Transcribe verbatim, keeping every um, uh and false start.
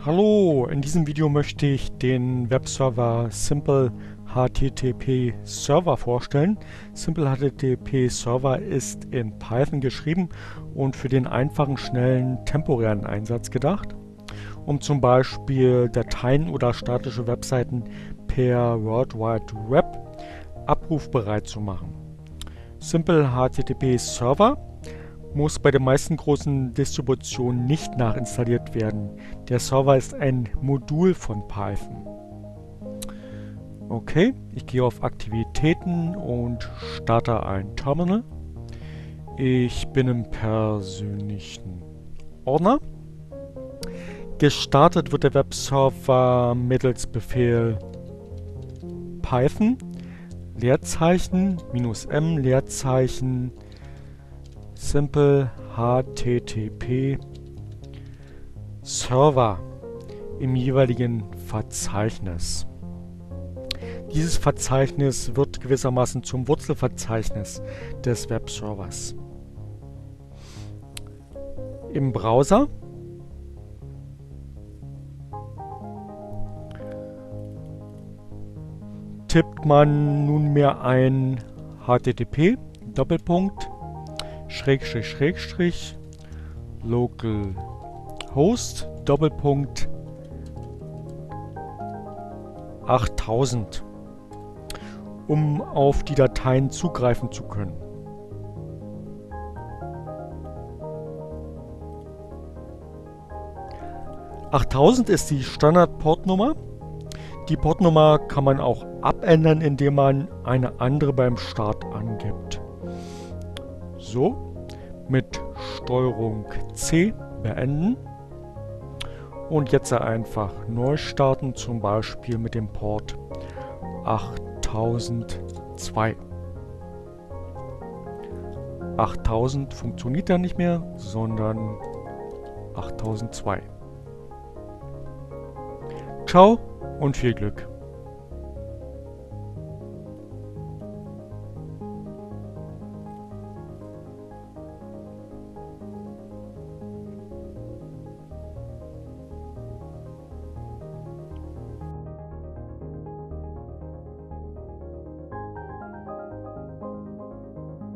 Hallo, in diesem Video möchte ich den Webserver Simple H T T P Server vorstellen. Simple H T T P Server ist in Python geschrieben und für den einfachen, schnellen, temporären Einsatz gedacht, um zum Beispiel Dateien oder statische Webseiten per World Wide Web abrufbereit zu machen. Simple H T T P Server muss bei den meisten großen Distributionen nicht nachinstalliert werden. Der Server ist ein Modul von Python. Okay, ich gehe auf Aktivitäten und starte ein Terminal. Ich bin im persönlichen Ordner. Gestartet wird der Webserver mittels Befehl Python Leerzeichen minus m Leerzeichen Simple H T T P Server im jeweiligen Verzeichnis. Dieses Verzeichnis wird gewissermaßen zum Wurzelverzeichnis des Webservers. Im Browser tippt man nunmehr ein H T T P Doppelpunkt Schrägstrich Schrägstrich localhost Doppelpunkt achttausend, um auf die Dateien zugreifen zu können. achttausend ist die Standardportnummer. Die Portnummer kann man auch abändern, indem man eine andere beim Start angibt. So, mit Steuerung C beenden und jetzt einfach neu starten, zum Beispiel mit dem Port achttausendzwei. achttausend funktioniert dann nicht mehr, sondern achttausendzwei. Ciao und viel Glück!